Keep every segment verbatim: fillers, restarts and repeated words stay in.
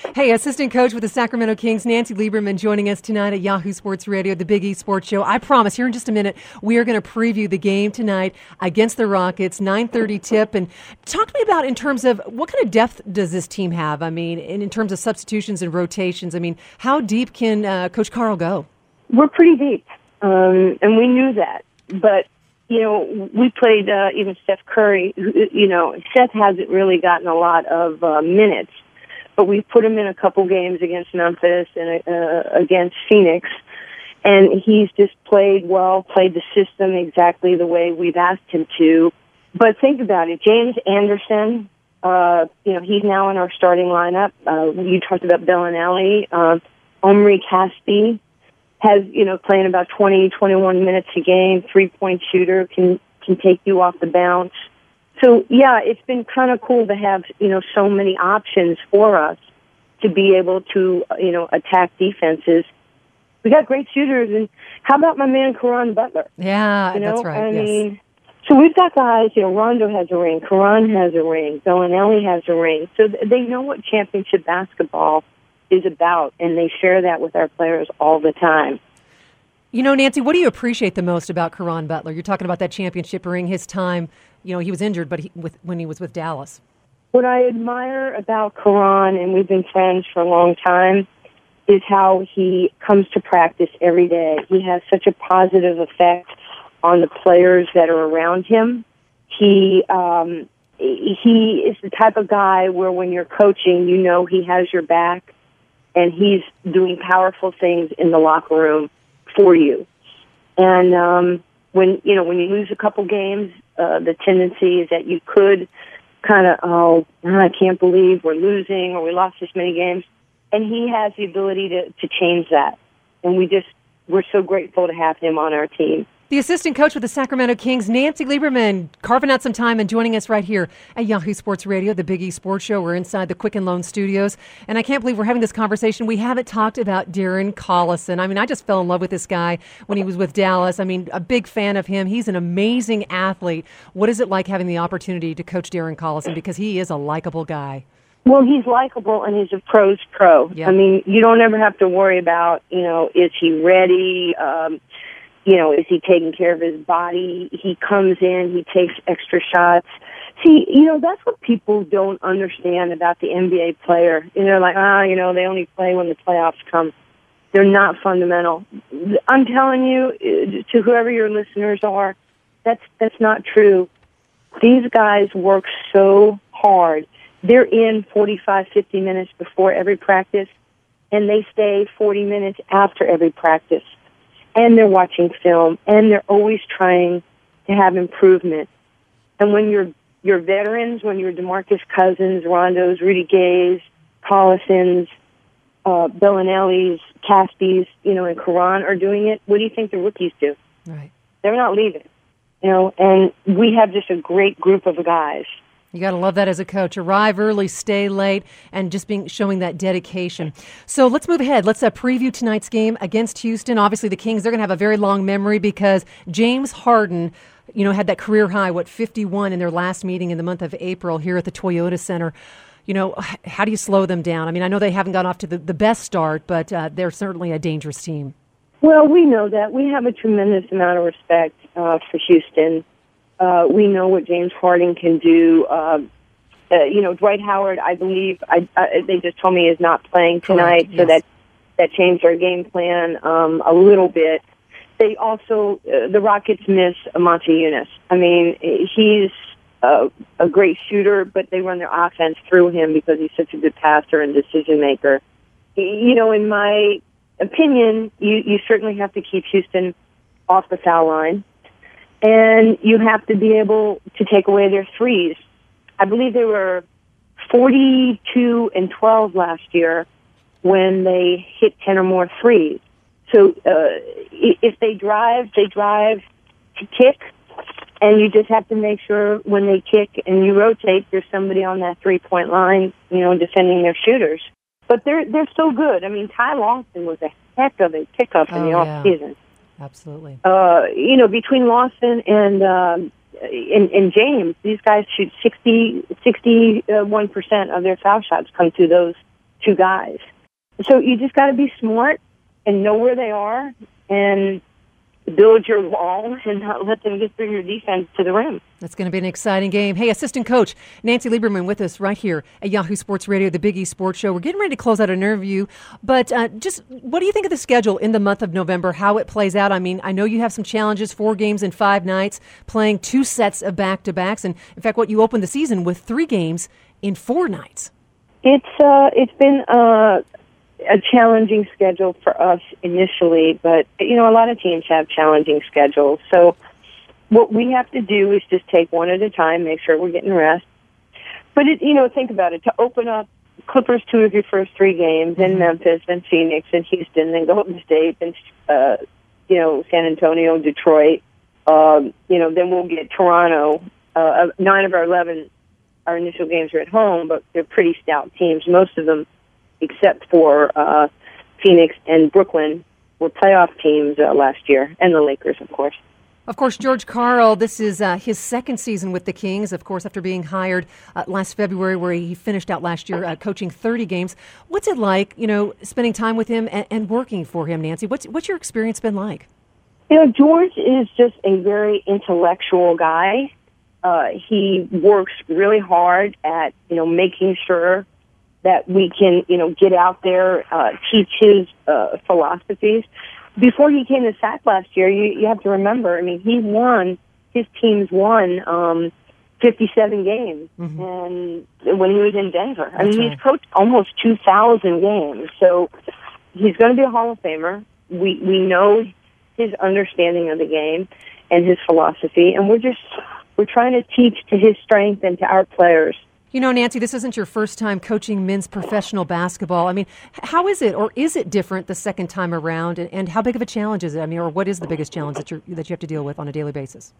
Hey, assistant coach with the Sacramento Kings, Nancy Lieberman, joining us tonight at Yahoo Sports Radio, the Big East Sports Show. I promise, here in just a minute, we are going to preview the game tonight against the Rockets, nine thirty tip. And talk to me about in terms of what kind of depth does this team have? I mean, in, in terms of substitutions and rotations, I mean, how deep can uh, Coach Carl go? We're pretty deep, um, and we knew that. But, you know, we played uh, even Steph Curry. You know, Steph hasn't really gotten a lot of uh, minutes. But we've put him in a couple games against Memphis and uh, against Phoenix, and he's just played well, played the system exactly the way we've asked him to. But think about it, James Anderson, uh, you know, he's now in our starting lineup. Uh, you talked about Bellinelli. Uh, Omri Caspi has, you know, playing about twenty, twenty-one minutes a game, three-point shooter, can can take you off the bounce. So, yeah, it's been kind of cool to have, you know, so many options for us to be able to, you know, attack defenses. We got great shooters, and how about my man Caron Butler? Yeah, you know? that's right. I yes. mean, so we've got guys, you know, Rondo has a ring, Caron has a ring, Bellinelli has a ring. So they know what championship basketball is about, and they share that with our players all the time. You know, Nancy, what do you appreciate the most about Caron Butler? You're talking about that championship ring, his time. You know, he was injured, but he, with, when he was with Dallas. What I admire about Caron, and we've been friends for a long time, is how he comes to practice every day. He has such a positive effect on the players that are around him. He um, he is the type of guy where when you're coaching, you know he has your back, and he's doing powerful things in the locker room for you. And um, when you know when you lose a couple games, uh, the tendency is that you could kind of, oh, I can't believe we're losing or we lost this many games. And he has the ability to, to change that. And we just, we're so grateful to have him on our team. The assistant coach with the Sacramento Kings, Nancy Lieberman, carving out some time and joining us right here at Yahoo Sports Radio, the Big East Sports Show. We're inside the Quicken Loan Studios, and I can't believe we're having this conversation. We haven't talked about Darren Collison. I mean, I just fell in love with this guy when he was with Dallas. I mean, a big fan of him. He's an amazing athlete. What is it like having the opportunity to coach Darren Collison? Because he is a likable guy. Well, he's likable, and he's a pro's pro. Yep. I mean, you don't ever have to worry about, you know, is he ready? Um, you know, is he taking care of his body? He comes in, he takes extra shots. See, you know, that's what people don't understand about the N B A player. You know, like, ah, you know, they only play when the playoffs come. They're not fundamental. I'm telling you, to whoever your listeners are, that's that's not true. These guys work so hard. They're in forty-five, fifty minutes before every practice, and they stay forty minutes after every practice. And they're watching film, and they're always trying to have improvement. And when you're, you're veterans, when you're DeMarcus Cousins, Rondos, Rudy Gays, Collisons, uh, Bellinelli's, Caspi's, you know, and Caron are doing it, what do you think the rookies do? Right. They're not leaving, you know, and we have just a great group of guys. You got to love that as a coach. Arrive early, stay late, and just being showing that dedication. So let's move ahead. Let's uh, preview tonight's game against Houston. Obviously, the Kings, they're going to have a very long memory because James Harden, you know, had that career high, what, fifty-one in their last meeting in the month of April here at the Toyota Center. You know, how do you slow them down? I mean, I know they haven't got off to the, the best start, but uh, they're certainly a dangerous team. Well, we know that. We have a tremendous amount of respect uh, for Houston. Uh, we know what James Harden can do. Uh, uh, you know, Dwight Howard, I believe, I, I, they just told me is not playing tonight, Correct, so yes. that that changed our game plan um, a little bit. They also, uh, the Rockets miss Monte Eunice. I mean, he's uh, a great shooter, but they run their offense through him because he's such a good passer and decision maker. You know, in my opinion, you, you certainly have to keep Houston off the foul line. And you have to be able to take away their threes. I believe they were forty-two and twelve last year when they hit ten or more threes. So uh, if they drive, they drive to kick, and you just have to make sure when they kick and you rotate, there's somebody on that three-point line, you know, defending their shooters. But they're they're so good. I mean, Ty Lawson was a heck of a pickup in Oh, the yeah. off season. Absolutely. Uh, you know, between Lawson and, um, and and James, these guys shoot sixty, sixty-one percent of their foul shots come through those two guys. So you just got to be smart and know where they are and build your wall and not let them get through your defense to the rim. That's going to be an exciting game. Hey, assistant coach Nancy Lieberman with us right here at Yahoo Sports Radio, the Big East Sports Show. We're getting ready to close out an interview, but uh, just what do you think of the schedule in the month of November, how it plays out? I mean, I know you have some challenges, four games in five nights, playing two sets of back-to-backs, and in fact, what you opened the season with three games in four nights. It's uh, it's been uh, a challenging schedule for us initially, but, you know, a lot of teams have challenging schedules. So what we have to do is just take one at a time, make sure we're getting rest. But, it, you know, think about it. To open up Clippers two of your first three games, then mm-hmm. Memphis, then Phoenix, then Houston, then Golden State, then, uh, you know, San Antonio, Detroit. Um, you know, then we'll get Toronto. Uh, nine of our eleven, our initial games are at home, but they're pretty stout teams. Most of them, except for uh, Phoenix and Brooklyn, were playoff teams uh, last year, and the Lakers, of course. Of course, George Karl, this is uh, his second season with the Kings, of course, after being hired uh, last February, where he finished out last year uh, coaching thirty games. What's it like, you know, spending time with him and, and working for him, Nancy? What's, what's your experience been like? You know, George is just a very intellectual guy. Uh, he works really hard at, you know, making sure that we can, you know, get out there, uh, teach his uh, philosophies. Before he came to S A C last year, you, you have to remember, I mean, he won, his teams won um, fifty-seven games mm-hmm. and when he was in Denver. I That's mean, right. he's coached almost two thousand games. So he's going to be a Hall of Famer. We, we know his understanding of the game and his philosophy, and we're just, we're trying to teach to his strength and to our players. You know, Nancy, this isn't your first time coaching men's professional basketball. I mean, how is it, or is it different the second time around, and, and how big of a challenge is it? I mean, or what is the biggest challenge that you that you have to deal with on a daily basis?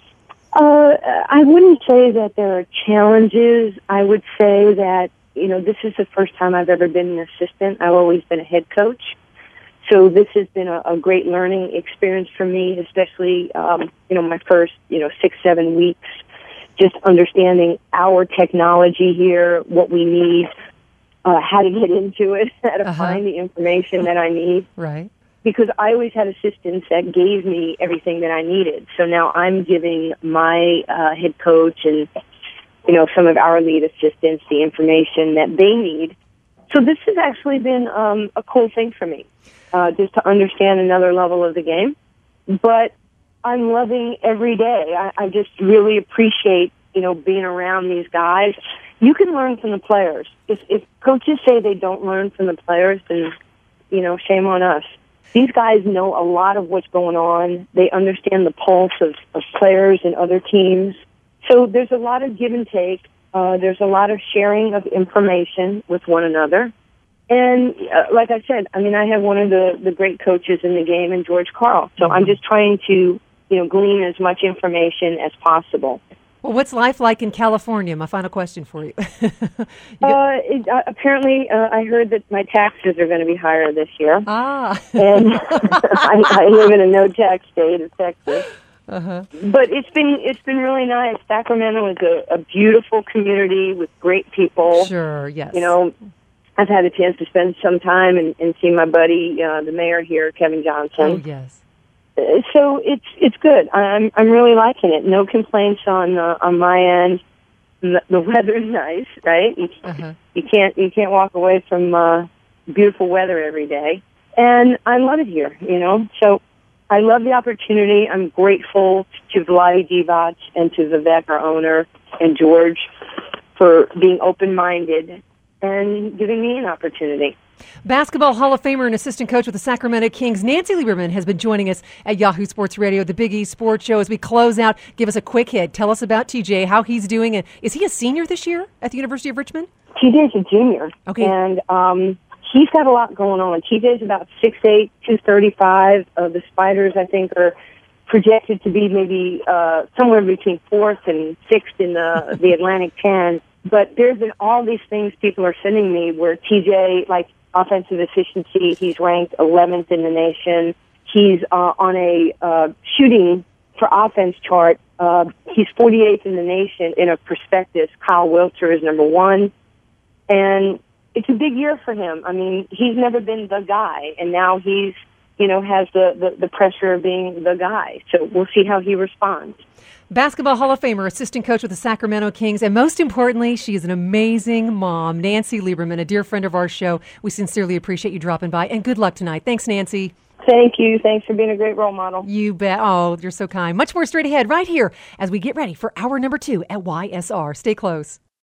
Uh, I wouldn't say that there are challenges. I would say that, you know, this is the first time I've ever been an assistant. I've always been a head coach. So this has been a, a great learning experience for me, especially, um, you know, my first, you know, six, seven weeks. Just understanding our technology here, what we need, uh, how to get into it, how to uh-huh. find the information that I need. Right. Because I always had assistants that gave me everything that I needed. So now I'm giving my uh, head coach and, you know, some of our lead assistants the information that they need. So this has actually been um, a cool thing for me, uh, just to understand another level of the game. But I'm loving every day. I, I just really appreciate, you know, being around these guys. You can learn from the players. If, if coaches say they don't learn from the players, then, you know, shame on us. These guys know a lot of what's going on. They understand the pulse of, of players and other teams. So there's a lot of give and take. Uh, there's a lot of sharing of information with one another. And uh, like I said, I mean, I have one of the, the great coaches in the game in George Karl. So I'm just trying to, you know, glean as much information as possible. Well, what's life like in California? My final question for you. you uh, it, uh, apparently, uh, I heard that my taxes are going to be higher this year. Ah. and I, I live in a no-tax state of Texas. Uh-huh. But it's been it's been really nice. Sacramento is a, a beautiful community with great people. Sure, yes. You know, I've had a chance to spend some time and, and see my buddy, uh, the mayor here, Kevin Johnson. Oh, yes. So it's it's good. I'm I'm really liking it. No complaints on uh, on my end. The, the weather's nice, right? You, uh-huh. you can't you can't walk away from uh, beautiful weather every day, and I love it here. You know, so I love the opportunity. I'm grateful to Vlade Divac and to Vivek, our owner, and George for being open-minded and giving me an opportunity. Basketball Hall of Famer and assistant coach with the Sacramento Kings, Nancy Lieberman, has been joining us at Yahoo Sports Radio, the Big East Sports Show. As we close out, give us a quick hit. Tell us about T J, how he's doing. And is he a senior this year at the University of Richmond? T J's a junior. Okay. And um, he's got a lot going on. T J's about six eight, two thirty-five. Uh, the Spiders, I think, are projected to be maybe uh, somewhere between fourth and sixth in the, the Atlantic ten. But there's been all these things people are sending me where T J, like, offensive efficiency, he's ranked eleventh in the nation. He's uh, on a uh, shooting for offense chart. Uh, he's forty-eighth in the nation in a prospectus. Kyle Wiltshire is number one. And it's a big year for him. I mean, he's never been the guy, and now he's, you know, has the, the, the pressure of being the guy. So we'll see how he responds. Basketball Hall of Famer, assistant coach with the Sacramento Kings, and most importantly, she is an amazing mom, Nancy Lieberman, a dear friend of our show. We sincerely appreciate you dropping by, and good luck tonight. Thanks, Nancy. Thank you. Thanks for being a great role model. You bet. Oh, you're so kind. Much more straight ahead right here as we get ready for hour number two at Y S R. Stay close.